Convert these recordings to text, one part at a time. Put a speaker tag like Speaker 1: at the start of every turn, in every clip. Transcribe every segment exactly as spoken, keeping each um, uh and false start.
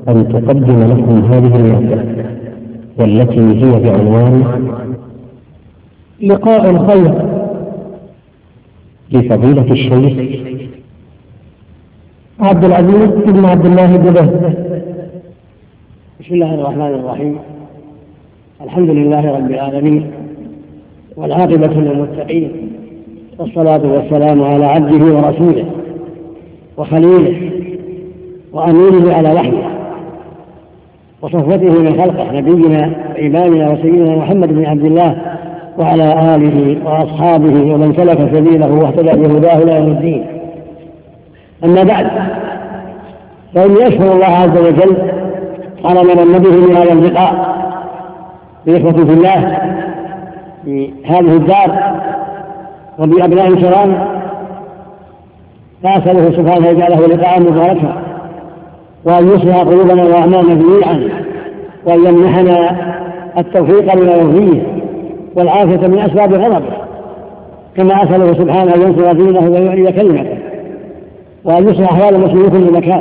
Speaker 1: أن تقدم لكم هذه المادة والتي هي بعنوان
Speaker 2: لقاء الخير
Speaker 1: لفضيلة الشيخ
Speaker 2: عبد العزيز بن عبد الله الدبه.
Speaker 3: بسم الله الرحمن الرحيم. الحمد لله رب العالمين، والعاقبة للمتقين، والصلاة والسلام على عبده ورسوله وخليله وأمينه على وحيه وصفوته من خلقه، نبينا وإمامنا وسيدنا محمد بن عبد الله وعلى آله وأصحابه ومن سلك سبيله واهتدى بهداه إلى يوم الدين. أما بعد، فإني أشكر الله عز وجل على ما من به من هذا اللقاء بإخوة في الله في هذه الدار وبأبناء الكرام، فأسأله سبحانه يجعله لقاء مباركا، وأن يصلح قلوبنا وأعمالنا جميعا، وأن يمنحنا التوفيق لما يرضيه والعافية من أسباب غضبه، كما أسأله سبحانه أن ينصر دينه ويعلي كلمته، وأن يصلح أحوال المسلمين في مكان،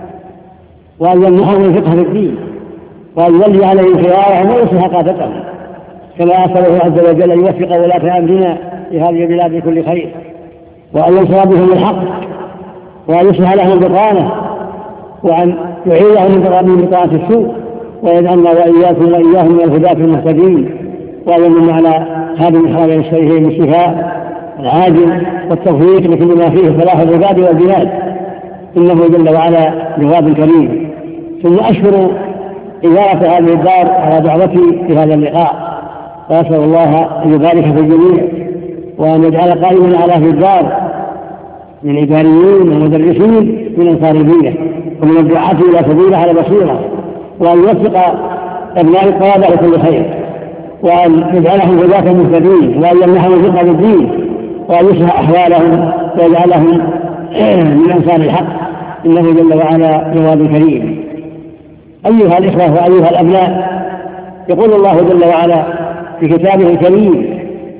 Speaker 3: وأن يمنحهم الفقه في الدين، وأن يولي عليهم خيارهم ويصلح قادتهم، كما أسأله عز وجل أن يوفق ولاة أمرنا في هذه البلاد بكل خير، وأن ينصر بهم الحق، وأن يصلح لهم بطانه، وأن يعيدهم من بطانة السوء، ويجعلنا وإياكم وإياهم من الهداة المهتدين، وأن يمن على هذه الحرمين الشريفين بالشفاء العاجل والتوفيق لكل ما فيه صلاح العباد والبلاد، إنه جل وعلا جواد كريم. ثم أشكر إدارة هذه الدار على دعوتي في هذا اللقاء، وأسأل الله أن يبارك في الجميع، وأن يجعل قائما على هذه الدار من الإداريين والمدرسين من أنصار دينه ومن الدعاة إلى سبيله على بصيرة، وأن يوفق أبناء الطلبة لكل خير، وأن يجعلهم هداة مهتدين، وأن يمنحهم الفقه بالدين، وأن يصلح أحوالهم ويجعلهم من أنصار الحق، إنه جل وعلا جواد كريم. أيها الإخوة وأيها الأبناء، يقول الله جل وعلا في كتابه الكريم: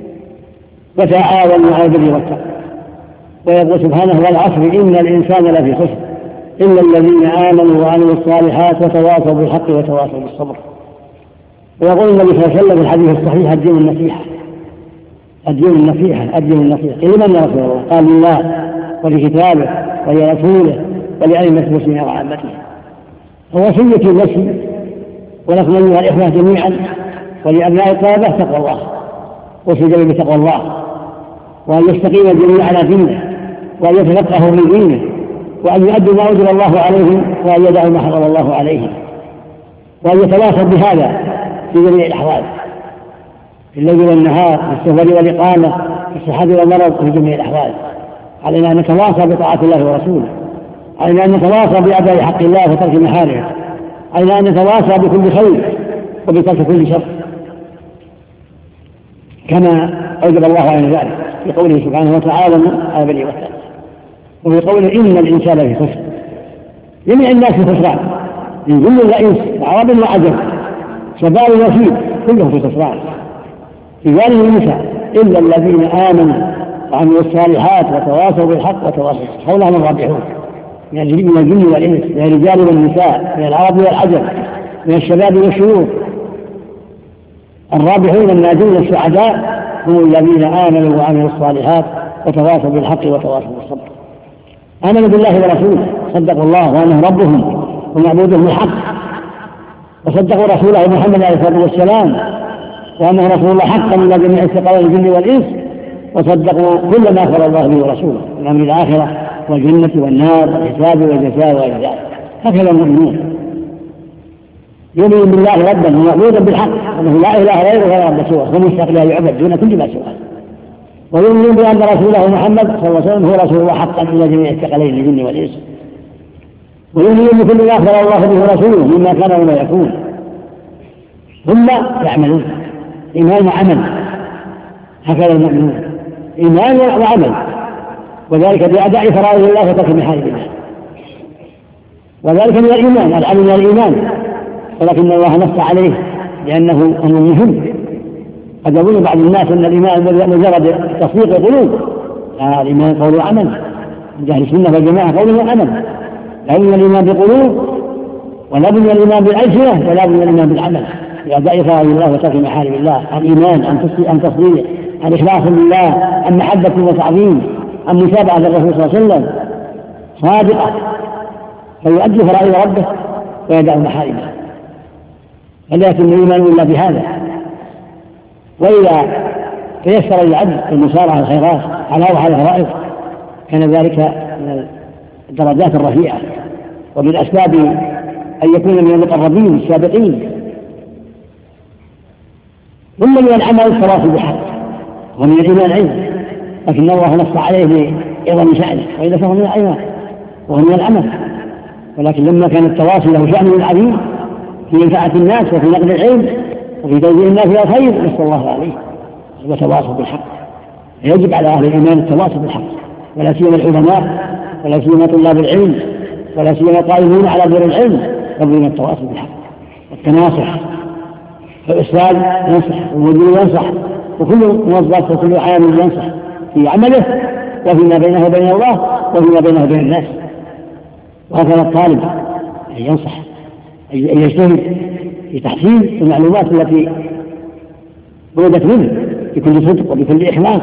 Speaker 3: وتعاونوا على البر والتقوى. ويقول سبحانه: والعصر إن الإنسان لفي خسر إلا الذين آمنوا وعملوا الصالحات وتواصوا بالحق وتواصوا بالصبر. ويقول النبي صلى الله عليه وسلم في الحديث الصحيح: الدين النصيحة، الدين النصيحة، الدين النصيحة. لمن يا رسول الله؟ قال: لله ولكتابه ولرسوله ولأئمة المسلمين وعامته. ووصيتي لنفسي ولكم أيها الإخوة جميعا ولأبناء الطلبة تقوى الله، وسجل بتقوى الله، وأن يستقيم الجميع على دينه، وأن يتفقهوا من دينه، وأن يؤدوا ما أجر الله عليهم، وأن يدعوا ما حرم الله عليهم، وأن يتواصوا بهذا في جميع الأحوال، في الليل والنهار، في السفر والإقامة، في الصحة والمرض، في جميع الأحوال. علينا أن نتواصى بطاعة الله ورسوله، علينا أن نتواصى بأداء حق الله وترك محارمه، علينا أن نتواصى بكل خير وبترك كل شر، كما أوجب الله على ذلك في قوله سبحانه: وتعاونوا على البر والتقوى. وفي قوله: إن الإنسان في خسر. جميع الناس في خسران، من جن وإنس، عرب وعجم، شباب وشيب، كلهم في خسران، رجال ونساء، إلا الذين آمنوا وعملوا الصالحات وتواصوا بالحق وتواصوا بالصبر، هم الرابحون من الجن والإنس، من الرجال والنساء، من العرب والعجم، من الشباب والشيوخ. الرابحون الناجون السعداء هم الذين آمنوا وعملوا الصالحات وتواصوا بالحق وتواصوا بالصبر. آمنوا بالله ورسوله، صدقوا الله وأنه ربهم ومعبودهم الحق، وصدقوا رسوله محمد عليه الصلاة والسلام وأنه رسول الله حقا من جميع الثقلين الجن والإنس، وصدقوا كل ما أخبر الله به ورسوله من أمر الآخرة والجنة والنار والحساب والجزاء وغير ذلك. هكذا المؤمنون يؤمن بالله ربا ومعبودا بالحق، وأنه لا إله غيره ولا رب سواه، ومستحق لا يعبد دون كل ما سواه. ويؤمن بأن رسوله محمد صلى الله عليه وسلم هو رسول الله حقا إلى جميع الثقلين الجن والإنس. ويؤمن بكل ما أخبر الله به ورسوله مما كان وما يكون، ثم يعملون إيمان وعمل. هكذا المؤمنون إيمان وعمل، وذلك بأداء فرائض الله وترك محارم الله، وذلك من الإيمان، العمل من الإيمان، ولكن الله نص عليه لأنه أمر مهم. قد يقول بعض الناس أن الإيمان مجرد تصديق القلوب، الإيمان قول وعمل. جهل السنة والجماعة قول وعمل، لأن الإيمان بقلوب ولا بد من الإيمان بالألسنة ولا بد من الإيمان بالعمل بأداء فرائض الله وترك محارم الله. الإيمان عن تصديق، عن إخلاص لله، عن محبة وتعظيم، عن متابعة الرسول صلى الله عليه وسلم صادقة فيؤدي فرائض ربه ويدع محارمه. فلا يتم الإيمان إلا بهذا. وإذا تيسر العبد المسارعة على الخيرات على وعلى الفرائض كان ذلك من الدرجات الرفيعة ومن أسباب أن يكون من المقربين السابقين. ثم من العمل التواصي بالحق ومن الإيمان علم، لكن الله نص عليه بعظم شأنه وإلا فهو من الإيمان وهو من العمل. ولكن لما كان التواصي له شأن عظيم في منفعة الناس وفي نقل العلم وفي توجيه الناس إلى الخير نسأل الله عليه وتواصوا بالحق. يجب على أهل الإيمان التواصي بالحق، ولا سيما العلماء ولا سيما طلاب العلم ولا سيما القائمون على دور العلم يبغون التواصي بالحق والتناصح. فالأستاذ ينصح والمدير ينصح وكل موظف وكل عامل ينصح في عمله وفيما بينه وبين الله وفيما بينه وبين الناس. وهكذا الطالب ينصح أن يجتهد في تحصيل المعلومات التي وردت منه بكل صدق وبكل إخلاص،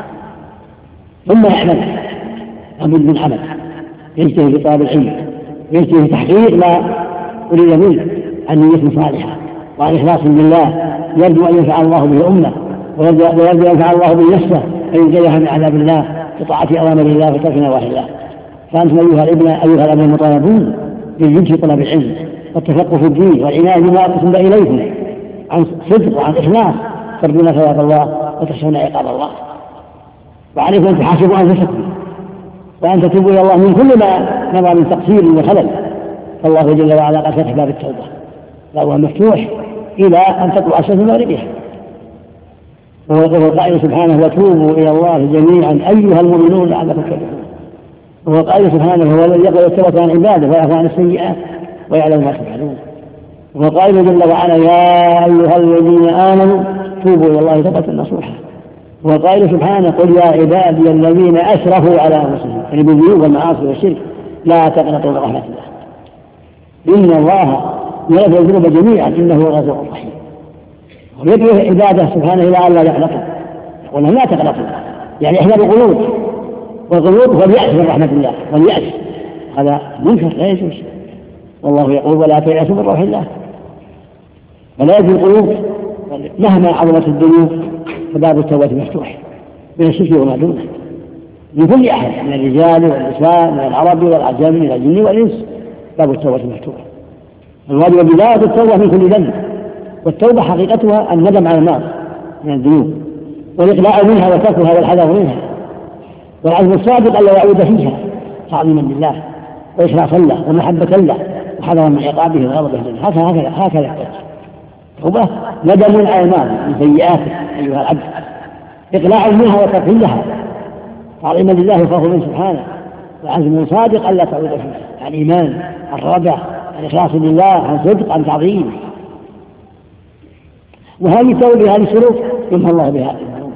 Speaker 3: ثم يعمل لابد من عمل، يجتهد في طلب العلم، يجتهد في تحقيق ما أريد منه عن نية صالحة وعن إخلاص بالله، يرجو أن ينفع الله به أمة ويرجو أن ينفع الله به نفسه أن ينجيها من عذاب الله بطاعة أوامر الله وترك نواهي الله. فأنتم أيها الابن أيها الأبناء المطالبون بالجد في طلب العلم والتفقه في الدين والعناية بما أقسم إليكم عن صدق وعن إخلاص ترجون ثواب الله وتخشون عقاب الله. وعليكم أن تحاسبوا أنفسكم وأن تتوبوا إلى الله من كل ما نظر من تقصير وخلل، فالله جل وعلا قد فتح باب التوبة فهو مفتوح إلى أن تطلع الشمس من مغربها. وهو قائل سبحانه وتوبوا إلى الله جميعا أيها المؤمنون لعلكم تفلحون. وهو قائل سبحانه هو الذي يقبل التوبة عن عباده ويعفو عن السيئات ويعلم ما تفعلون. وهو قائل جل وعلا يا أيها الذين آمنوا توبوا إلى الله توبة نصوحا. وهو قائل سبحانه قل يا عبادي الذين أسرفوا على أنفسهم يعني بالذنوب والمعاصي والشرك لا تقنطوا من رحمة الله إن الله يغفر الذنوب جميعا إنه هو الغفور الرحيم. ويدعو عباده سبحانه إلى أن لا يقنطوا، يقول لا تقنطوا يعني احذروا القنوط، والقنوط هو اليأس من رحمة الله، واليأس هذا منكر لا يجوز. والله يقول ولا تيأسوا من روح الله. ولا يجوز القنوط مهما عظمت الذنوب فباب التوبة مفتوح من الشرك وما دونه من كل أحد من الرجال والنساء من العرب والعجم من الجن والإنس باب التوبة مفتوح. الواجب بداية التوبة من كل ذنب، والتوبة حقيقتها الندم على الماضي من الذنوب والإقلاع منها وتركها والحذر منها والعزم الصادق ألا يعود فيها تعظيما لله وإخلاصا له ومحبة له وحذرا من عقابه وغضبه جل. هكذا هكذا يحتاج توبة ندم على الماضي من سيئاته أيها العبد، إقلاع منها وترك لها تعظيما لله وخوفا منه سبحانه، وعزم صادق ألا تعود فيها عن إيمان عن رجع عن إخلاص لله عن صدق عن تعظيم. وهذه التوبة هذه السلوك يمحى الله بها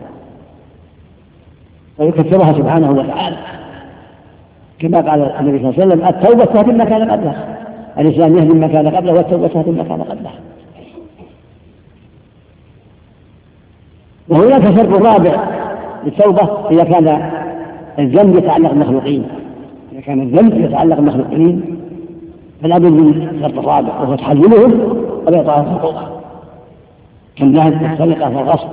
Speaker 3: ويكفرها سبحانه وتعالى كما قال النبي صلى الله عليه وسلم التوبة تهدم ما كان قبلها. الإسلام يهدم ما كان قبله والتوبة تهدم ما كان قبلها. وهناك شرط رابع للتوبة إذا كان الذنب يتعلق بالمخلوقين. إذا كان الذنب يتعلق بالمخلوقين فلا بد من الشرط الرابع وهو تحللهم وإعطائهم حقوقهم كالنهب والسرقة والغصب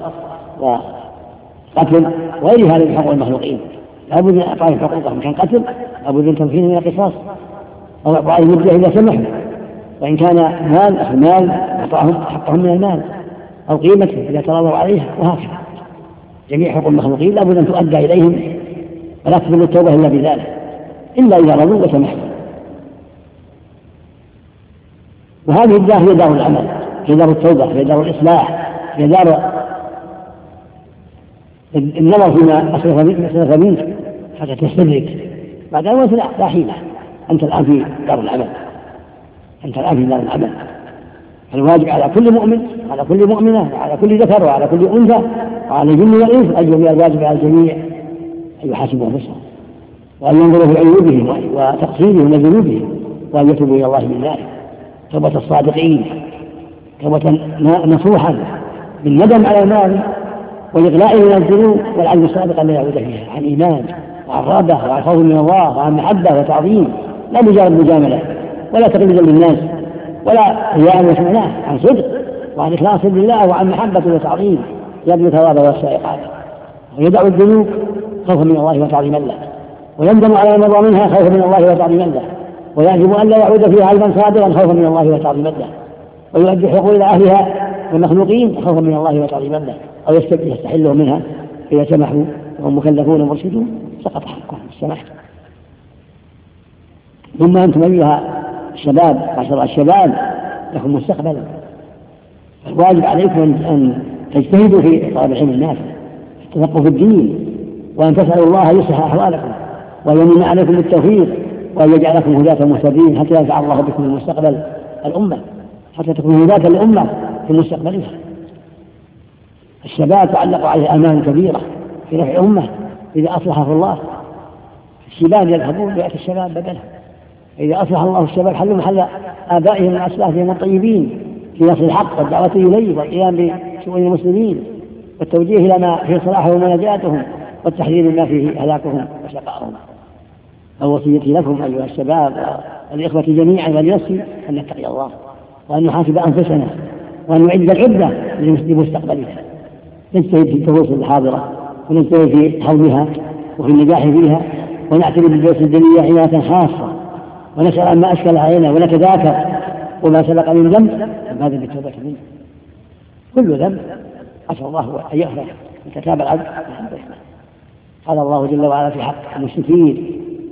Speaker 3: وقتل وغير هذه من حقوق المخلوقين. لا بد من إعطائهم حقوقهم كان قتل لا بد من تمكينهم من القصاص أو إعطائهم الدية إذا سمحوا، وإن كان مال أخذ مال إعطائهم حقهم من المال أو قيمته إذا تراضوا عليها. وهكذا جميع حقوق المخلوقين لا بد أن تؤدى إليهم ولا تقبل التوبة إلا بذلك إلا إذا رضوا وسمحوا. وهذه الدار هي دار العمل، هي دار التوبة، هي دار الإصلاح، هي دار النظر فيما أسرف منك حتى تستدرك بعد أن لا حيلة. أنت الآن في دار العمل، أنت الآن في دار العمل. الواجب على كل مؤمن على كل مؤمنة على كل ذكر وعلى كل أنثى وعلى الجن والإنس أجل الواجب على الجميع أن يحاسبوا أنفسهم وأن ينظروا في عيوبهم وتقصيرهم وذنوبهم وأن يتوبوا إلى الله من ذلك توبة الصادقين، توبة نصوحا بالندم على المال والإغلاء من الذنوب والعزم الصادق لا يعود فيها، عن إيمان وعن رغبة وعن خوف من الله وعن محبة وتعظيم، لا مجرد مجاملة ولا تقليدا للناس ولا رياء وسمعة، عن صدق وعن إخلاص لله وعن محبة وتعظيم يبني ثواب والسائقات، ويدع الذنوب خوفا من الله وتعظيما له، ويندم على ما مضى منها خوفا من الله وتعظيما له، ويعزم أن لا يعود فيها علما صادقا خوفا من الله وتعظيما له، ويؤدي حقوق إلى أهلها والمخلوقين خوفا من الله وتعظيما له، أو يستحلهم منها إذا سمحوا وهم مكلفون مرشدون سقط حقهم السماح. ثم أنتم أيها الشباب عشر الشباب لكم مستقبلا، الواجب عليكم أن تجتهدوا في طلب العلم النافع، التفقه في الدين، وأن تسألوا الله يصلح أحوالكم وأن يمن عليكم التوفيق وأن يجعلكم هداة مهتدين حتى ينفع الله بكم المستقبل الأمة، حتى تكونوا هداة الأمة في مستقبلها. الشباب تعلق عليه آمال كبيرة في نفع الأمة إذا أصلحه الله. الشباب يذهبون بيئة الشباب بدله، إذا أصلح الله الشباب حلوا محل آبائهم وأسلافهم الطيبين في نصر الحق والدعوة إليه والقيام بشؤون المسلمين والتوجيه إلى ما فيه صلاحهم ونجاتهم والتحذير ما فيه هلاكهم وشقائهم. الوصية لكم أيها الشباب والإخوة جميعا ولنفسي أن نتقي الله وأن نحاسب أنفسنا وأن نعد العدة لمستقبلها، نجتهد في الدروس الحاضرة ونجتهد في حولها وفي النجاح فيها، ونعتني بالدروس الدينية عناية خاصة، ونسأل عن ما أشكل علينا ونتذاكر وما سبق من ذنب هذا بالتوبة منه. كل ذنب أسأل الله أن يغفر وتتاب العبد. قال الله جل وعلا في حق المشركين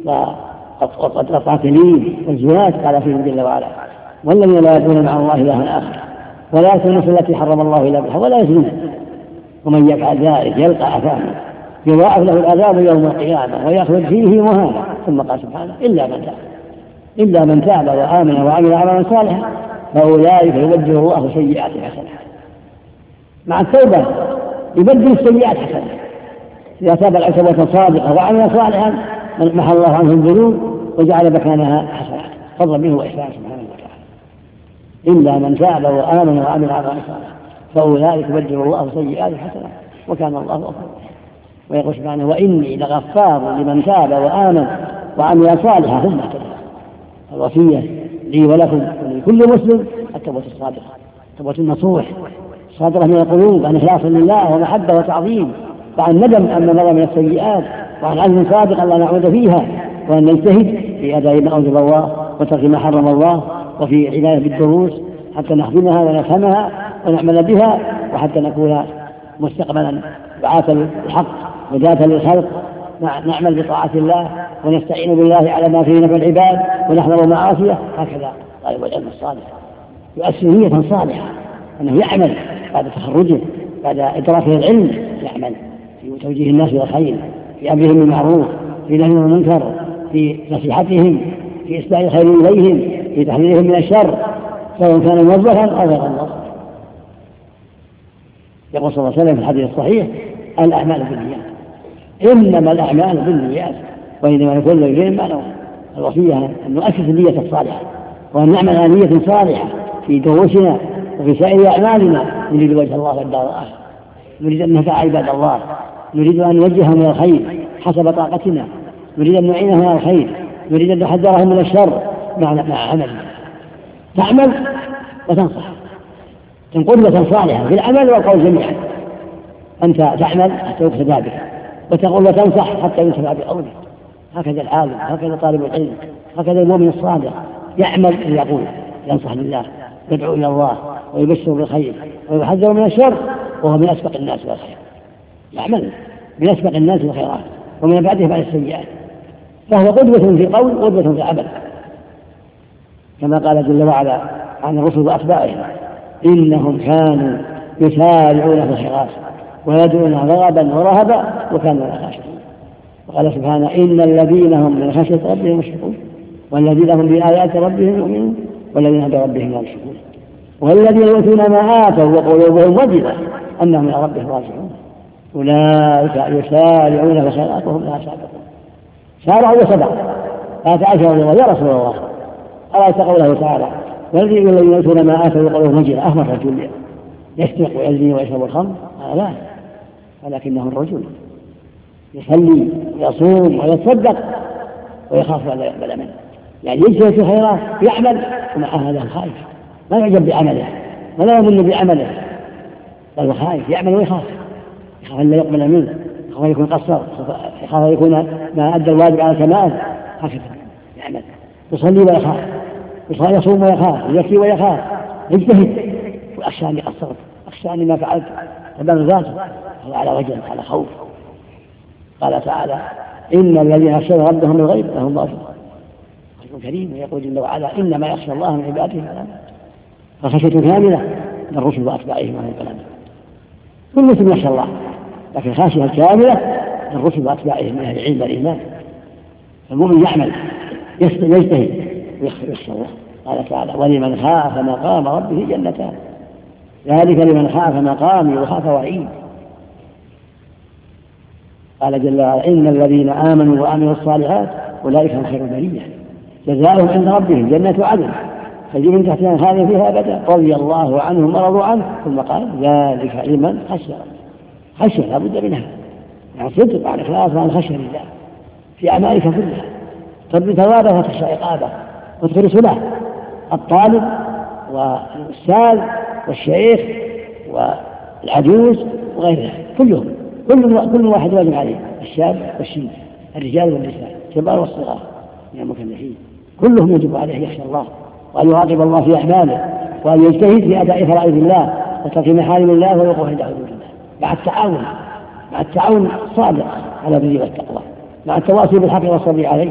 Speaker 3: والقاتلين والزوات قال فيهم جل وعلا والذين لا يدعون مع الله إلها آخر ولا يأتون النفس التي حرم الله إلا بالحق ولا يزنون ومن يفعل ذلك يلقى أثاما يضاعف له العذاب يوم القيامة ويخلد فيه مهانا. ثم قال سبحانه إلا من تاب إلا من تاب وآمن وعمل عملا صالحا فأولئك يبدل الله سيئات حسنات. مع التوبة يبدل السيئات حسنات، إذا تاب العتبة صادقة وعمل صالحا محى الله عنه الذنوب وجعل مكانها حسنات فضلا منه وإحسان سبحانه وتعالى. إلا من تاب وآمن وعمل عملا صالحا فأولئك يبدل الله سيئات حسنات وكان الله غفورا. ويقول سبحانه وإني لغفار لمن تاب وآمن وعمل صالحا ثم اهتدى. الوصية لي ولكم ولكل مسلم التوبة الصادقة، التوبة النصوح صادرة من القلوب عن إخلاص لله ومحبة وتعظيم وعن ندم أما مضى من السيئات وعن عزم صادق ألا نعود فيها، وأن نجتهد في أداء ما أوجب الله وترك ما حرم الله وفي عناية بالدروس حتى نخدمها ونفهمها ونعمل بها وحتى نكون مستقبلا دعاة الحق وداة للخلق نعمل بطاعة الله ونستعين بالله على ما فيه نفع العباد ونحذر معاصيه. هكذا طالب العلم الصالح يؤسس نية صالحة أنه يعمل بعد تخرجه بعد إدراكه العلم، يعمل في توجيه الناس إلى الخير، في أمرهم بالمعروف، في نهيهم عن المنكر، في نصيحتهم، في إسداء الخير إليهم، في تحذيرهم من الشر سواء كان موظفا أو غير موظف. يقول صلى الله عليه وسلم في الحديث الصحيح الأعمال بالنيات إنما الأعمال بالنيات وإنما يكون لغير ما نوى. الوصية أن نؤسس النية الصالحة وأن نعمل على نية صالحة في دروسنا وفي سائر أعمالنا، نريد وجه الله والدار الآخرة، نريد أن ننفع عباد الله، نريد أن نوجههم إلى الخير حسب طاقتنا، نريد أن نعينهم على الخير، نريد أن نحذرهم من الشر مع مع عمل. تعمل وتنصح، تنقل قدوة صالحة في العمل والقول جميعا. أنت تعمل حتى يقتدى بك، وتقول وتنصح حتى ينتفع بقولك. هكذا العالم، هكذا طالب العلم، هكذا المؤمن الصادق يعمل ويقول، ينصح لله، يدعو إلى الله ويبشر بالخير ويحذر من الشر، وهو من أسبق الناس بالخير، يعمل من أسبق الناس بالخيرات ومن بعده بعد السيئات، فهو قدوة في قول قدوة في عمل، كما قال جل وعلا عن الرسل وأتباعهم إنهم كانوا يسارعون في الخيرات ويدعون رغبا ورهبا وكانوا لا خاشعين. وقال سبحانه إن الذين هم من خشية ربهم مشفقون والذين هم بآيات ربهم يؤمنون والذين هم بربهم لا يشركون والذين يؤتون ما آتوا وقلوبهم وجلة أنهم إلى ربهم راجعون أولئك يسارعون في الخيرات وهم لا سابقون. سارعوا وسبقوا. لا تعشوا يا رسول الله أرأيت قوله تعالى والذين الذين يؤتون ما آتوا ويقولون مجرى أهمل رجل يسرق ويزني ويشرب الخمر لا، ولكنه الرجل يصلي ويصوم ويتصدق ويخاف أن لا يقبل منه، يعني يجتهد في الخيرات يعمل ومع هذا خائف، ما يعجب بعمله ولا يظن بعمله، بل خائف يعمل ويخاف، يخاف أن لا يقبل منه، يخاف أن يكون قصر، يخاف أن يكون ما أدى الواجب على كمال، هكذا يعمل يصلي ويخاف، يصوم ويخاف، يزكي ويخاف، يجتهد وأخشى أني قصرت، أخشى أني ما فعلت تبان ذاته، هذا على وجه على خوف. قال تعالى إن الذين يخشون ربهم بالغيب لهم مغفرة كريم، ويقول جل وعلا إنما يخشى الله من عباده العلماء، فخشية كاملة من الرسل وأتباعهم عليه الكلام. كل مسلم يخشى الله، لكن خاشية كاملة من الرسل وأتباعهم من أهل العلم والإيمان. المؤمن يعمل يجتهد ويخشى الله. قال تعالى ولمن خاف مقام ربه جنتان، ذلك لمن خاف مقامي وخاف وعيد. قال جل وعلا إن الذين آمنوا وعملوا الصالحات أولئك هم خير البرية جزاؤهم عند ربهم جنة عدن تجري من تحتها الأنهار فيها أبدا رضي الله عنهم ورضوا عنه، ثم قال ذلك لمن خشي خشية لا بد منها، يعني صدق عن إخلاص وعن خشية لله في أعمالك كلها، ترجو ثوابه وتخشى عقابه وتخلص له. الطالب والأستاذ والشيخ والعجوز وغيرها كلهم كل كل واحد واجب عليه، الشاب والشيب، الرجال والنساء، الكبار والصغار من المكلفين، كلهم يجب عليه يخشى الله وأن يراقب الله في أعماله وأن يجتهد في أداء فرائض الله وترك محارم الله ووقوع عند حدود الله، مع التعاون مع التعاون الصادق على البر والتقوى، مع التواصي بالحق والصبر عليه.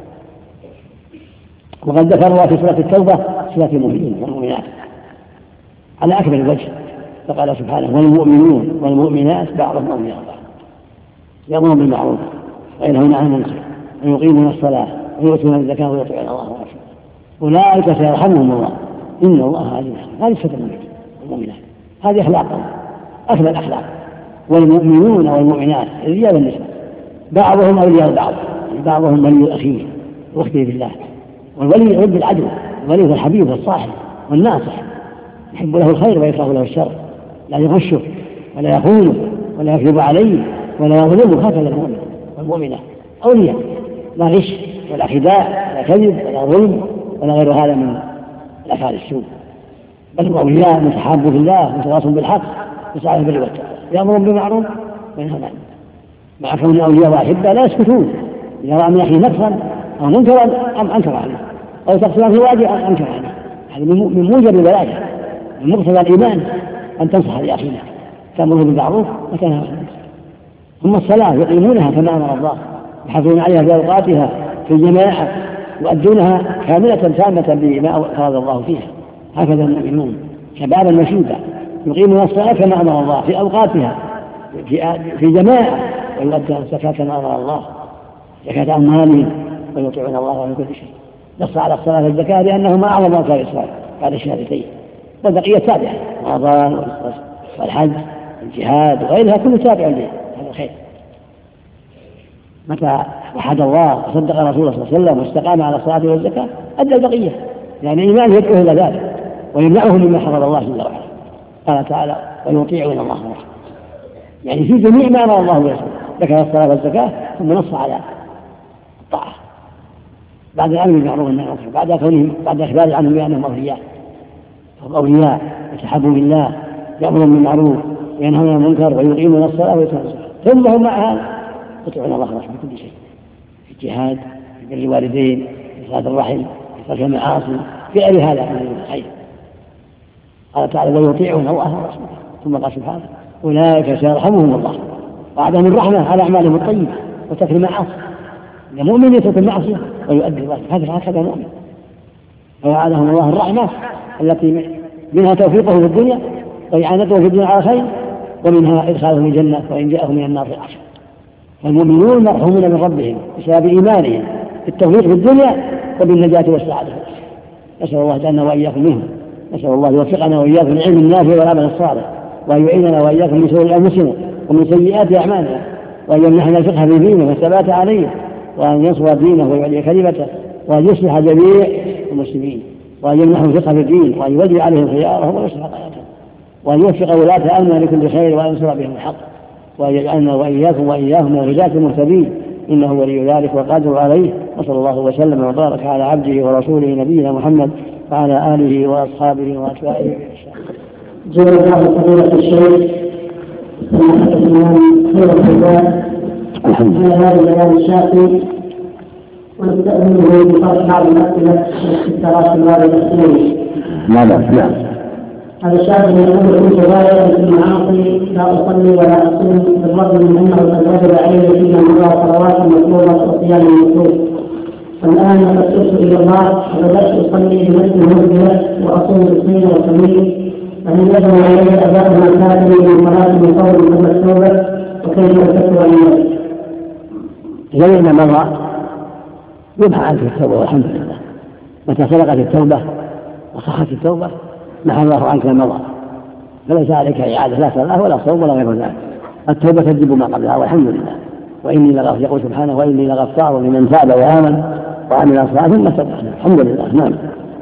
Speaker 3: وقد ذكر الله في سورة التوبة صفات المؤمنين والمؤمنات على أكمل وجه، فقال سبحانه والمؤمنون والمؤمنات بعضهم أولياء بعض يأمرون بالمعروف وينهون عن المنكر ويقيمون الصلاة ويؤتون الزكاة ويطيعون الله ورسوله أولئك سيرحمهم الله إن الله عزيز حكيم. هذه صفة المؤمنات، هذه أخلاقهم أكمل الأخلاق. والمؤمنون والمؤمنات الرجال والنساء بعضهم أولياء بعض، بعضهم ولي أخيه واخته في الله، والولي يعد العدو، الولي هو الحبيب والصاحب والناصح، يحب له الخير ويكره له الشر، لا يغشه ولا يخونه ولا يكذب عليه ولا يظلمه. هكذا المؤمن والمؤمنة أولياء، لا غش ولا خداع ولا كذب ولا ظلم ولا غير هذا من الأفعال السوء، بل هم أولياء متحابون في الله متواصون بالحق يسعون بالبر والتقوى يأمرون بالمعروف وينهون عنه، مع كون أولياء وأحبة لا يسكتون إذا رأى من أخيه نقصا أو منكرا أم أنكر عنه أو تقصيرا في واجب أم أنكر عنه. هذا من موجب الولاية، من مقتضى الإيمان أن تنصح لأخينا تأمره بالمعروف وتنهى عن المنكر. ثم الصلاة يقيمونها كما أمر الله، يحافظون عليها في أوقاتها في الجماعة يؤدونها كاملة تامة بما فرض الله فيها. هكذا المؤمنون شبابا مشيبا يقيمون الصلاة كما أمر الله في أوقاتها في جماعة ويؤدون الزكاة كما أمر الله زكاة أموالهم ويطيعون الله على كل شيء. نص على الصلاة والزكاة لأنهما أعظم أركان الإسلام بعد الشهادتين، والبقية تابعة رمضان والحج والجهاد وغيرها كله تابع له هذا الخير. متى وحد الله وصدق رسوله صلى الله عليه وسلم واستقام على الصلاة والزكاة أدى البقية، يعني الإيمان يدعوه إلى ذلك ويمنعه مما حرم الله جل وعلا. قال تعالى ويطيعون الله ورسوله، يعني في جميع ما أمر الله ورسوله ذكر الصلاة والزكاة ثم نص على الطاعة بعد الأمر بالمعروف والنهي عن المنكر، بعد كونهم بعد إخبار عنهم بأنهم أولياء، هم أولياء يتحبون بالله يأمرون بالمعروف وينهون عن المنكر ويقيمون الصلاة ويؤتون الزكاة، ثم هم مع هذا يطيعون الله ورسوله بكل شيء، في الجهاد في بر الوالدين في صلاة الرحم في ترك المعاصي في غير هذا من الخير. قال تعالى ويطيعون الله ورسوله، ثم قال سبحانه أولئك سيرحمهم الله وعدهم الرحمة على أعمالهم الطيبة وترك المعاصي. المؤمن يترك المعصية ويؤدي الواجب، هذا هكذا المؤمن. ووعدهم الله الرحمة التي منها توفيقه في الدنيا وإعانته في الدنيا على خير، ومنها إدخالهم الجنة وإن جاءهم من النار في الآخرة. فالمؤمنون مرحومون من ربهم بسبب إيمانهم بالتوفيق في الدنيا وبالنجاة والسعادة في الآخرة. نسأل الله أن وإياكم منهم، نسأل الله يوفقنا وإياكم العلم النافع والعمل الصالح، وأن يعيننا وإياكم من شرور أنفسنا ومن سيئات أعمالنا، وأن يمنحنا الفقه في دينه والثبات عليه، وأن ينصر دينه ويعلي كلمته، وأن يصلح جميع المسلمين وأن يمنحهم فقه في الدين، وأن يولي عليهم خيارهم ويصلح حياتهم، وأن يوفق ولاة أمرنا لكل خير وأن ينصر بهم الحق، وأن يجعلنا وإياكم وإياهم من هداة المهتدين، إنه ولي ذلك والقادر عليه. وصلى الله وسلم وبارك على عبده ورسوله نبينا محمد وعلى آله وأصحابه وأتباعه.
Speaker 2: جزا الله فضيلة الشيخ سماحة الإمام خير الحجاج على هذا البيان الشافي، ونستأذنه بطرح بعض الأسئلة والاستفسارات الواردة فيه.
Speaker 3: ماذا؟ نعم.
Speaker 2: هذا الشافي يقول: كنت غاية في المعاصي لا أصلي ولا أصوم، بالرغم من أنه قد وجب علي فيما مضى صلوات مطلوبة وصيام مطلوب، والآن قد تبت إلى الله وبدأت أصلي بنفس المنزلة وأصوم بالسنة والتمييز، فهل يجب علي أداء ما فاتني من صلاة من قول ثم التوبة، وكيف أكفر عن ذلك؟
Speaker 3: إذا مضى يبحى عنك التوبة والحمد لله. متى سبقت التوبة وصحت التوبة محى الله عنك المضى، فليس عليك إعادة لا صلاة ولا صوم ولا غير ذلك. التوبة تجب ما قبلها والحمد لله. وإني لغفار، يقول سبحانه: وإني لغفار لمن تاب وآمن وعمل صالحا ثم استقام. الحمد لله. نعم.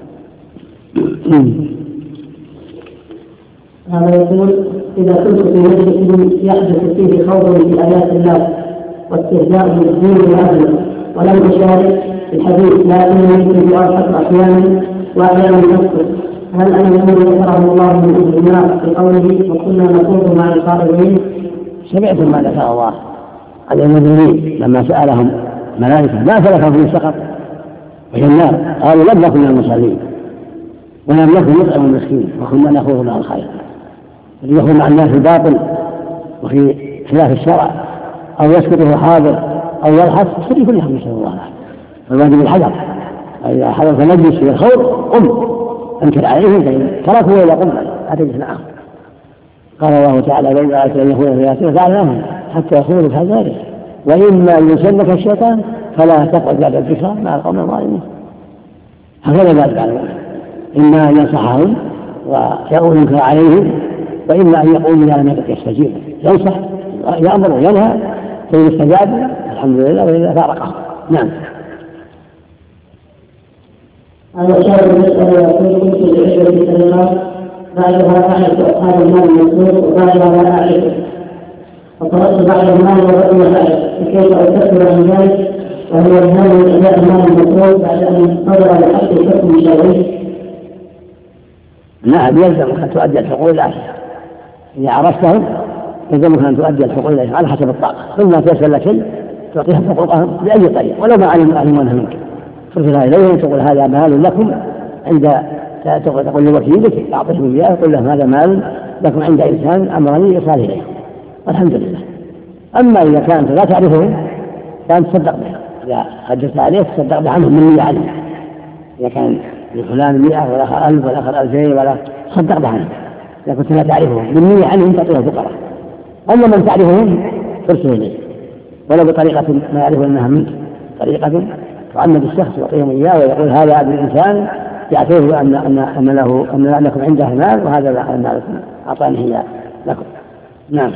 Speaker 2: هذا يقول: إذا كنت في مسجد يحدث فيه خوض في آيات الله واستهزاء بالدين والعدل ولم أشارك في الحديث لكنني كنت أضحك أحيانا وأحيانا أسكت، هل أنا الذي ذكره الله من الإجماع في قوله وكنا نخوض مع الخائضين؟
Speaker 3: سمعتم ما ذكر الله عن المجرمين لما سألهم ملائكة ما سلكهم في السقر وهي النار؟ قالوا: لم نكن من المصلين ولم نكن نطعم المسكين وكنا نخوض مع الخائضين. يخوض مع الناس في الباطل وفي خلاف الشرع، أو يسكت وهو حاضر، أو يلحظ، يصير كل يوم نسأل الله العافية. فالواجب الحذر، إذا حضرت مجلس في الخوض قم، أنكر عليهم فإن تركوا إلى قم لا تجلس معهم. قال الله تعالى: وإذا رأيت أن يخوضوا في آياتنا فاعلمهم حتى يخوضوا في ذلك، وإما يسلك الشيطان فلا تقعد بعد الذكرى مع القوم الظالمين. هكذا ذلك على ذلك، إما أن ينصحهم ويقول ينكر عليهم، وإما أن يقول إذا لم يستجيب ينصح يأمر وينهى فإن استجاب الحمد لله، وإذا فارقه. نعم.
Speaker 2: هذا الشاب يسأل يقول: كنت بعدة سنوات بعدها أعرف أصحاب المال المسلوق وبعدها لا أعرفه، فطلبت بعد المال ولم أعرف، فكيف أكفر عن ذلك وهو ينهى من أداء المال المسلوق بعد أن صدر لحق حكم شرعي؟
Speaker 3: نعم، يلزمك أن تؤدي الحقوق العشرة إذا عرفتهم، يلزمك أن تؤدي الحقوق العشرة على حسب الطاقة، ثم تيسر لك شيء تعطيهم حقوقهم بأي طريقة ولو ما علمونها منك، ترسلها إليهم تقول: هذا مال لكم، عند تقول لوكيلك أعطيهم إياه، تقول لهم: هذا مال لكم عند إنسان أمرني يصال إليه، والحمد لله. أما إذا كانت لا تعرفهم كان تصدق بها، إذا حدثت عليه تصدق بها عنهم من مية عليه، إذا كان لفلان مئة والآخر ألف والآخر ألفين ولا تصدق بها عنهم. إذا كنت لا تعرفهم من مية عنهم تعطيها الفقراء. أما من تعرفهم ترسل إليه ولو بطريقة ما يعرف أنها منك، طريقة تعمد الشخص يعطيهم إياه ويقول: هذا أبو الإنسان يعتبر أن أن أن له أن لكم عنده مال وهذا مالكم أعطاني إياه لكم. نعم.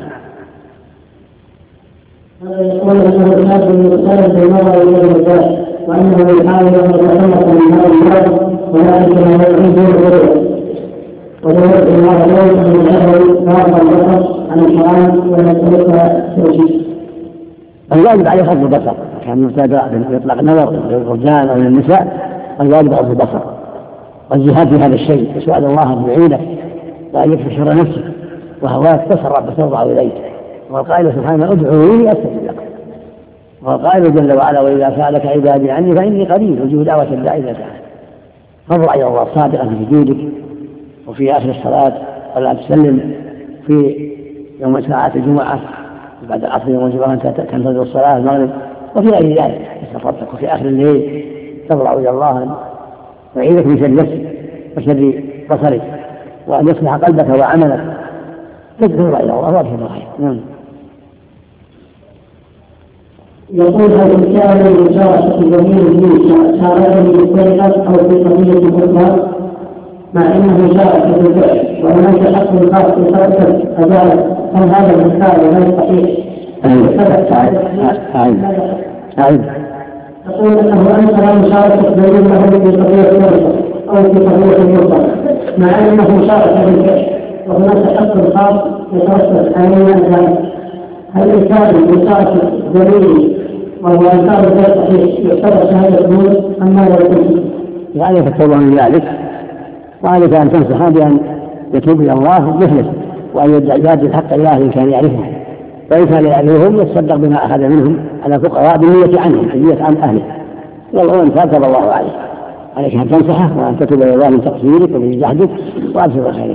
Speaker 2: هذا يقول أنه شاب مختلف بالنظر إلى الرجال، وأنه يحاول أن يتخلص من هذا المال ولكنه يعيد الغرور، وذلك أن هذا ليس من الأهل بعض البصر عن الحرام ويسألك توجيه.
Speaker 3: الواجب عليه غض البصر، كان يرتدى يطلق النظر للرجال أو للنساء، الواجب غض البصر والجهاد في هذا الشيء، وسؤال الله أن يعينك وأن يكفي شر نفسك وهواك تسرع فترضع إليك. والقائل سبحانه: ادعوني أستجب لكم. والقائل جل وعلا: وإذا سألك عبادي عني فإني قريب أجيب دعوة الداعي إذا دعان. فاضرع إلى الله صادقا في سجودك وفي آخر الصلاة، ولا تسلم في يوم ساعات الجمعة بعد العصر يوم الجمعة أنت تنتظر الصلاة المغرب، وفي غير ذلك استفرتك، وفي آخر الليل تضرع إلى الله ويعيذك من شر نفسك وشر بصرك، وأن يصلح قلبك وعملك، تضرع إلى الله وأرجو الخير. نعم.
Speaker 2: يقول: هل كان المشاركة في جميع الدين شاركني بالسرقة أو في قضية أخرى مع أنه شارك في الفعل وهناك حق خاص في سرقة أجال، هل هذا المثال غير صحيح؟
Speaker 3: أعيد.
Speaker 2: يقول أنه أنكر مشاركة جميع له في قضية السرقة أو في قضية المطلق مع أنه شارك بالفعل وهناك حق خاص يتوسط علينا ذلك. هل الإنسان بشارة دليل وهو إنكار غير صحيح يعتبر شهادة موت أم ماذا يكون؟
Speaker 3: عليك التوبة من ذلك، وعليك أن تنصح بأن يتوب إلى الله مثله، وأن يؤدي الحق إلى أهل كان يعرفهم، وإن كان يعرفهم يتصدق بما أخذ منهم على الفقراء بالنية عنهم، بالنية عن أهله، والله أن تاب الله عليه. عليك أن تنصحه وأن تتوب إلى الله من تقصيرك ومن جهدك وأبشر خيرك.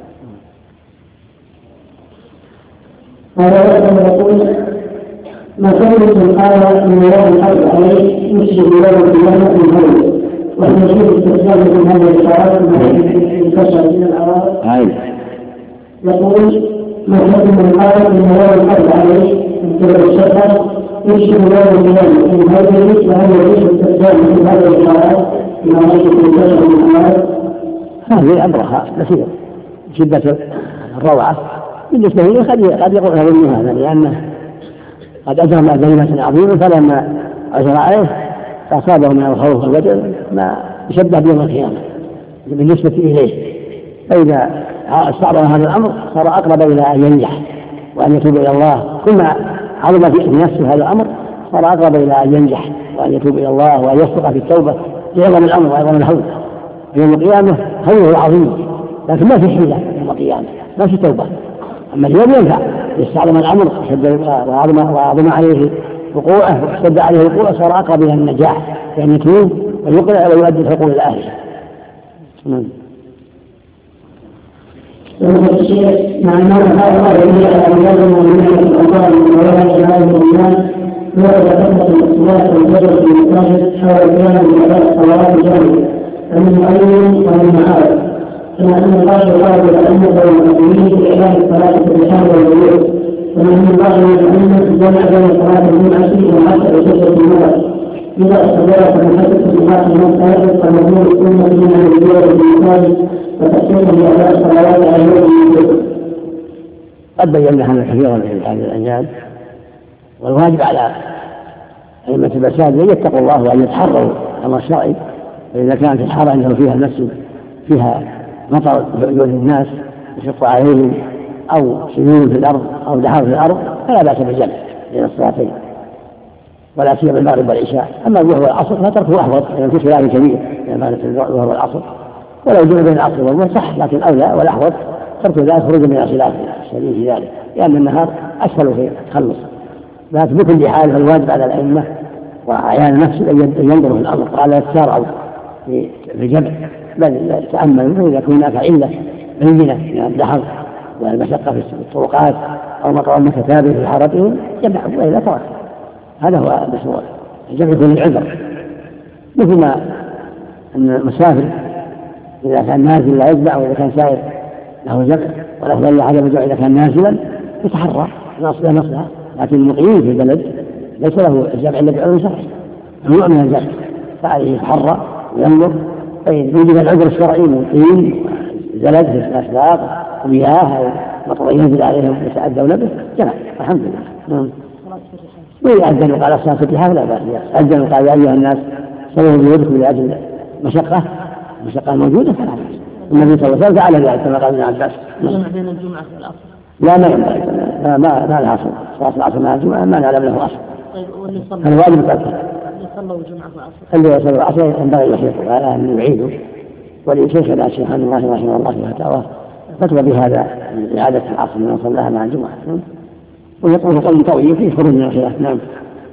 Speaker 2: هذا يقول ما كان من قال من يوم الحق عليه يشرك يوم القيامة من هول وأن يجوز استخدام من هذه الإشارات المنتشرة من الأعراض. يقول ما كان من قال من يوم الحق عليه يشرك الشفاء يشرك يوم القيامة من هول وأن يجوز استخدام من هذه الإشارات المنتشرة من الأعراض.
Speaker 3: هذه أبرخة كثير شدة الروعة بالنسبة لي قد يقول هذا لأنه قد أجرم جريمة عظيمة، فلما عثر عليه فأصابه من الخوف والوجل ما يشبه بيوم القيامة بالنسبة إليه. فإذا استعرض هذا الأمر صار أقرب إلى أن ينجح وأن يتوب إلى الله. كل عظم في نفسه هذا الأمر صار أقرب إلى أن ينجح وأن يتوب إلى الله وأن يصدق في التوبة لعظم الأمر وعظم الهول. يوم القيامة هوله عظيم، لكن ما في حيلة يوم القيامة، ما في توبة. أما اليوم ينفع يستعظم الأمر وعظم عليه وقوعه واشتد عليه وقوعه، صار أقرب إلى النجاح يعني يتوب ويقلع ويؤدي الحقوق إلى أهله.
Speaker 2: مع أن هذا الذي أعلمنا من الأمر ولا إله إلا الله ولا تكون الصلاة والفجر في المساجد حول القيام بأداء الصلاة الجامعة فمن أيضا ومن معارض، كما أن الله يقال بالأمة والمسلمين في إعلان الصلاة في الشهر والبيوت، كما أن الله يتأمل الجمع بين صلاة الجمعة وحتى بشدة المرض إذا استدار فمحدث صلاة المساجد فمضمون السنة من الرجال في المساجد وتأسيسا لأداء الصلوات على الوجه.
Speaker 3: قد بينا هذا كثيرا في هذه الأيام، والواجب على أئمة المساجد أن يتقوا الله وأن يتحروا أمر الشرعي. فإذا كانت الحارة عندهم فيها المسجد فيها مطر بوجود الناس يشق عليهم أو سيول في الأرض أو دحار في الأرض فلا بأس بالجمع بين الصلاتين، ولا سيما المغرب والعشاء. أما الظهر والعصر فتركه أحوط لأن في خلاف كبير بين الظهر والعصر، ولا يجوز بين العصر والظهر صح، لكن أولى والأحوط ترك ذلك خروج من الخلاف الشديد في ذلك، لأن النهار أسهل في التخلص. لكن بكل حال فالواجب على الأئمة وأعيان نفس أن ينظروا في الأمر قال يتسارعوا في الجمع، بل يتأملوا فإذا كان هناك علة بينة من الدحر والمشقة في الطرقات أو مطعم متتابع في حارتهم جمعوا وإلا ترك. هذا هو المشروع، الجمع يكون العذر، مثل ما أن المسافر إذا كان نازل لا يجمع وإذا كان سائر له جمع، والأفضل له عدم الجمع إذا كان نازلا يتحرى نصله نصله، لكن المقيم في البلد ليس له الجمع إلا بعذر شرعي نوع من الجمع، فعليه يتحرى وينظر فإن وجد العذر الشرعي من طين زلد في الأسواق ومياه مطر ينزل عليهم يتأذون به جمع الحمد لله. وإذا أذن وقال الصلاة في الحافل لا بأس، أذن وقال يا أيها الناس صلوا بيوتكم لأجل مشقة مشقة موجودة فلا بأس. النبي صلى الله عليه وسلم فعل ذلك كما قال ابن عباس.
Speaker 4: جمع بين الجمعة والعصر؟
Speaker 3: لا ما ينبغي، ما ما ما العصر، صلاة العصر مع الجمعة ما نعلم له عصر.
Speaker 4: طيب واللي صلى
Speaker 3: هذا واجب تركه.
Speaker 4: اللي صلوا الجمعة والعصر؟
Speaker 3: اللي يصلي العصر ينبغي يحيطه على أن يعيده، ولشيخنا الشيخ الله رحمه الله في فتاواه فتوى بهذا من إعادة العصر من صلاها مع الجمعة، ويطول قول طويل فيه خروج من الخلاف. نعم.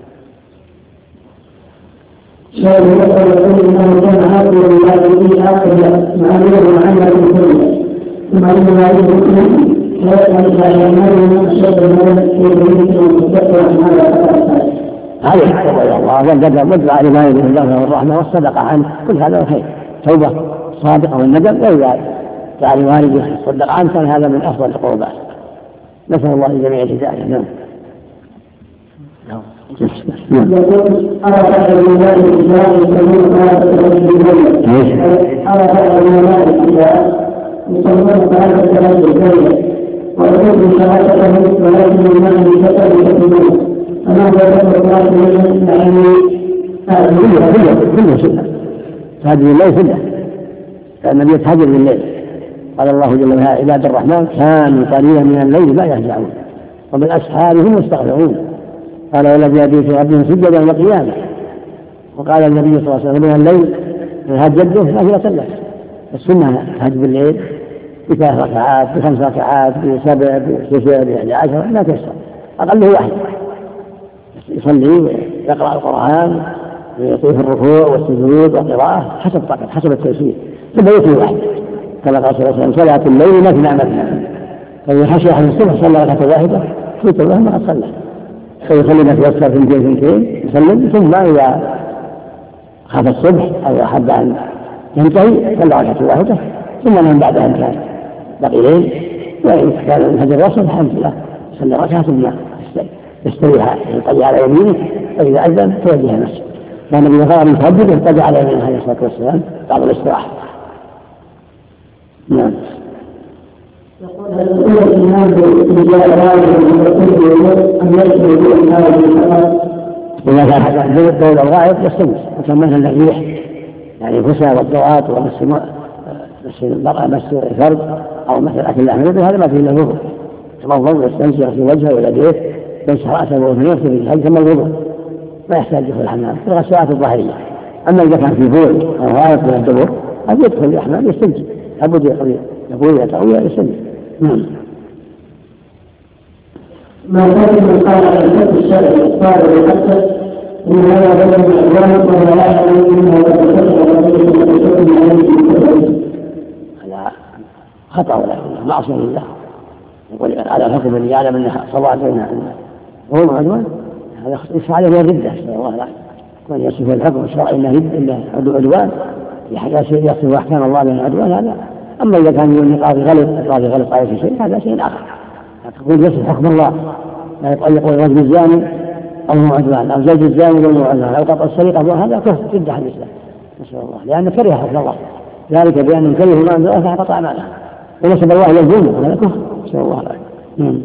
Speaker 2: شاهد يقول يقول انه كان عاقل لله في عاقل معلوم ومعنى كله، ثم انما يقول لا يسال الى ايمانه الشيخ المولد في بيته ومستقبل عن هذا
Speaker 3: هذا يحفظ الى الله والندم والدعاء لما يريد الله والرحمه والصدقه عنه، كل هذا خير، توبه صادقه والندم، واذا دعا لوالده صدق عنه كان هذا من افضل القربات. نسال الله لجميع الهدايه. نعم.
Speaker 2: يقول أرى بعض الولاء الإسلام يسمون ثلاثة الجنة أرى بعض الولاء الإسلام يسمون ثلاثة الجنة ويقول بشهادتهم ولكن المعنى بكتب يكتبون فما هو ذكر ثلاثة الجنة يعني
Speaker 3: هذه كلها سنة، هذه لا سنة فالنبي يتهجر بالليل. قال الله جل وعلا عباد الرحمن كانوا قليلا من الليل ما يهجعون وبالأسحار هم يستغفرون. قال والذي يبيت في ربهم سجدا وقياما. وقال النبي صلى الله عليه وسلم من الليل هجده نافلة له. السنة تهجد بالليل بثلاث ركعات بخمس ركعات بسبع بتسع بإحدى عشر لا تيسر أقله واحد يصلي ويقرأ القرآن ويطيع في الركوع والسجود والقراءة حسب طاقته حسب التيسير ثم يطيع واحد كما قال صلى الله عليه وسلم صلاة الليل مثنى مثنى فإذا خشي أحد الصبح صلى ركعة واحدة فوت الله ما قد صلى فيصلي ما تيسر ثنتين ثنتين يسلم ثم إذا خاف الصبح أو أحب أن ينتهي صلى ركعة واحدة ثم من بعدها إن كان بقي ليل وإن كان الفجر الوسط الحمد لله صلى ركعة ثم يستويها يضطجع على يمينه فإذا أذن توجه المسجد. كان النبي صلى الله عليه وسلم يضطجع على يمينه عليه الصلاة والسلام بعد الاستراحة. نعم.
Speaker 2: يقول هل الإمام بإجابة هذه المسجد أم يجب هذه
Speaker 3: إذا كان حتى الدولة الغائب يستمس وكان مثلا الريح يعني الفسا والضوءات ومس مس المرأة مس الفرد أو مثل أكل اللحم هذا ما فيه إلا الوضوء كما الوضوء يستنسي يغسل وجهه ويديه يمسح رأسه وأذنيه في هذا كما الوضوء ما يحتاج يدخل الحمام في الغسالات الظاهرية. أما إذا كان في بول أو غائط من الدبر هذا يدخل الحمام يستنجي لابد يقول يتعوي يستنجي. نعم.
Speaker 2: ما كان من قال على الحكم الشرعي الصادر بالحسد إن هذا بدل الأدوان وهو لا يعلم منه وتشرع وتشرع وتشرع عليه
Speaker 3: هذا خطأ ولا معصية لله. يقول على الحكم اللي يعلم أنها صواب بينها وهو عدوان هذا يصف عليه من الردة صلى الله عليه وسلم. من يصف الحكم الشرعي إنه عدوان يصف أحكام الله بين عدوان هذا. أما إذا كان يقول قاضي غلط قاضي غلط عليه في شيء هذا شيء آخر. يقول يصف حكم الله لا يقول رجل الزاني أو هو عدوان أو زوج الزاني أو هو عدوان أو قطع السرقة هذا كفر ضد حديث الله نسأل الله لأنه كره حكم الله ذلك بأنه كره ما أنزل الله فقطع ماله ونسب الله إلى الظلم هذا كفر نسأل الله العافية.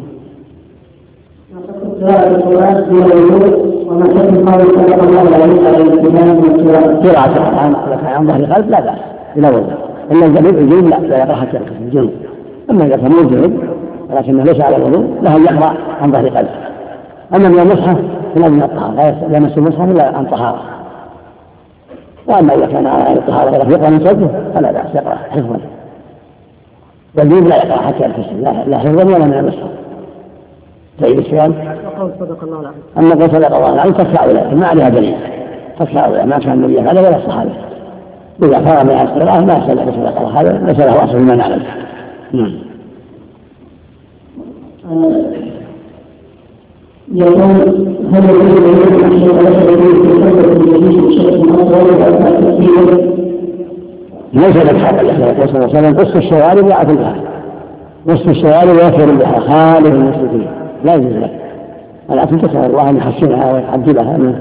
Speaker 2: وما كان قال صلى الله عليه وسلم
Speaker 3: قراءة القرآن عن ظهر قلب لا بأس بلا وضع إلا الجنوب الجنوب لا لا يقرأ حتى يركز الجنوب. أما إذا كان الجنوب ولكنه ليس على الوضوء له أن يقرأ عن ظهر قلب. أما من المصحف فلا من الطهارة لا يمس المصحف إلا عن طهارة. وأما إذا كان على الطهارة ولا يقرأ من صوته فلا بأس يقرأ حفظا والجنوب لا يقرأ حتى يركز لا حفظا ولا من المصحف. طيب السؤال
Speaker 4: صدق الله العظيم.
Speaker 3: أما قول صدق الله العظيم تكفى ما عليها دليل تكفى ما كان النبي هذا ولا الصحابة إذا فرغ من القراءة ما سلك صدق الله هذا ليس له أصل ما نعلم. نعم.
Speaker 2: يقول هل يجب أن
Speaker 3: ليس لك حق الله صلى الله عليه وسلم قص الشوارب ويعرف بها قص الشوارب ويكفر بها خالف المسلمين لا يجوز لك ولكن تسأل الله أن يحسنها ويعدلها منه.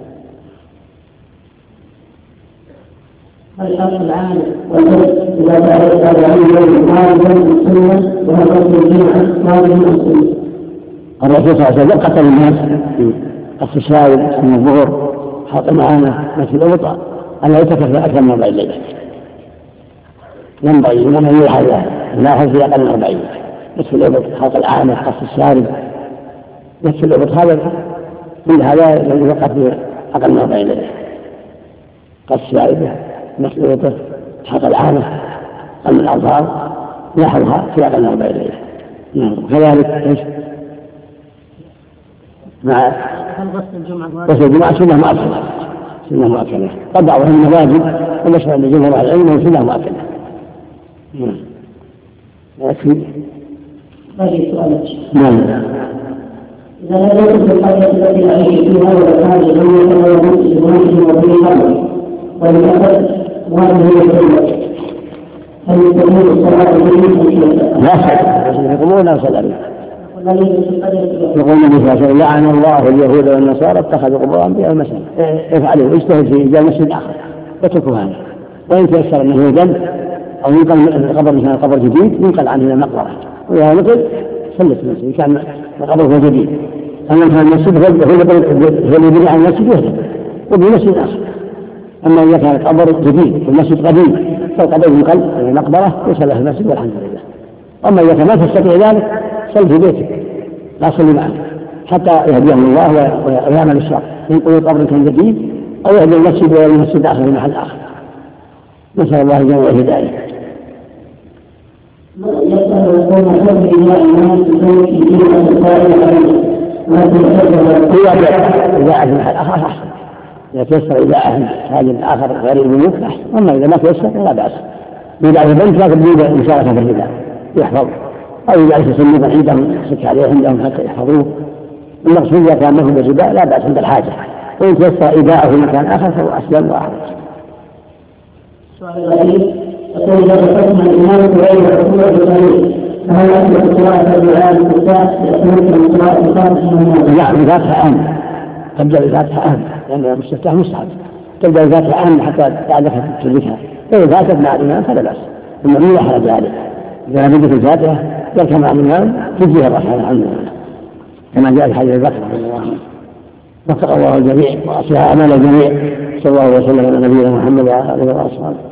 Speaker 2: الحق العام والحق إذا تعرف على علم مالك السنة وهذا الجمعة مالك السنة.
Speaker 3: الرسول صلى الله عليه وسلم قتل الناس في قص الشاوب من الظهر حاط معانا مثل الأوطى أن يتكفل أكثر من أربعين ليلة ينبغي لمن يلحظ لا حظ في أقل من أربعين مثل الأوط حاط العانة قص الشارب مثل الأوط هذا كل هذا الذي وقف في أقل من أربعين ليلة قص الشارب مثل الأوط حاط العانة أقل من الأظهار يحظها في أقل من أربعين ليلة. كذلك ايش مع
Speaker 4: غسل الجمعة
Speaker 3: غسل الجمعة سنة مؤكدة سنة مؤكدة قد دعوه من واجب ونشرع لجمهور أهل العلم وسنة مؤكدة. يكفي.
Speaker 2: هذه سؤالك.
Speaker 3: نعم.
Speaker 2: إذا لا يوجد الحاجة التي يعيش فيها والحاجة التي لا يوجد جماعه وفيه حاجة ولكن وهذه هي الأولى هل يكون الصلاة به
Speaker 3: لا شك يقولون لا صلاة به يقول النبي صلى الله عليه وسلم لعن الله اليهود والنصارى اتخذوا قبور أنبياء مساجد. افعلوا اجتهد في إيجاد مسجد آخر واتركوا هذا وإن تيسر أنه يوجد أو ينقل القبر مثلا قبر جديد ينقل عنه إلى المقبرة وإذا نقل صلت المسجد كان القبر هو جديد. أما كان المسجد هو اللي يبني عن المسجد يهدم وبمسجد آخر. أما إذا كان القبر جديد والمسجد قديم فوق بيت القلب في المقبرة يصلى في المسجد والحمد لله. أما إذا ما تستطيع ذلك صل في بيتك لا صلي معك حتى يهديهم الله ويعمل الشر ينقل قبر كان جديد أو يهدي المسجد ويهدي المسجد آخر في محل آخر. نسأل الله الجميع الهداية.
Speaker 2: يسأل يكون حب إلى الناس بسوء دين الإسرائيل عليه ما تنسى
Speaker 3: إذا أحد محل آخر أحسن. إذا تيسر إذا أحد هذا الآخر غير الملوك أحسن. أما إذا ما تيسر لا بأس. إذا البنت لا تبدو إشارة في الرداء يحفظ أو يجعل يسلم عندهم يمسك عليه عندهم حتى يحفظوه. المقصود إذا كان له بالرداء لا بأس عند الحاجة، وإن تيسر إيذاءه في مكان آخر فهو أسلم وأحرج.
Speaker 2: السؤال الأخير يقول إذا حكم الإمام غير الركوع بالقليل فهل أثبت قراءة الدعاء بالفتاح يكون من قراءة الفاتحة؟
Speaker 3: لا، الفاتحة أهم. تبدأ بالفاتحة أهم لأن المستفتاح مستحب. تبدأ بالفاتحة أهم حتى تعرف تدركها. إذا فاتت مع الإمام فلا بأس، المؤمن لا حرج عليه. إذا لم يدرك الفاتحة يركع مع الإمام تجزيه الركعة عنه كما جاء في حديث بكر رضي الله عنه. وفق الله الجميع وأصلح أعمال الجميع. صلى الله وسلم على نبينا محمد وعلى آله وصحبه.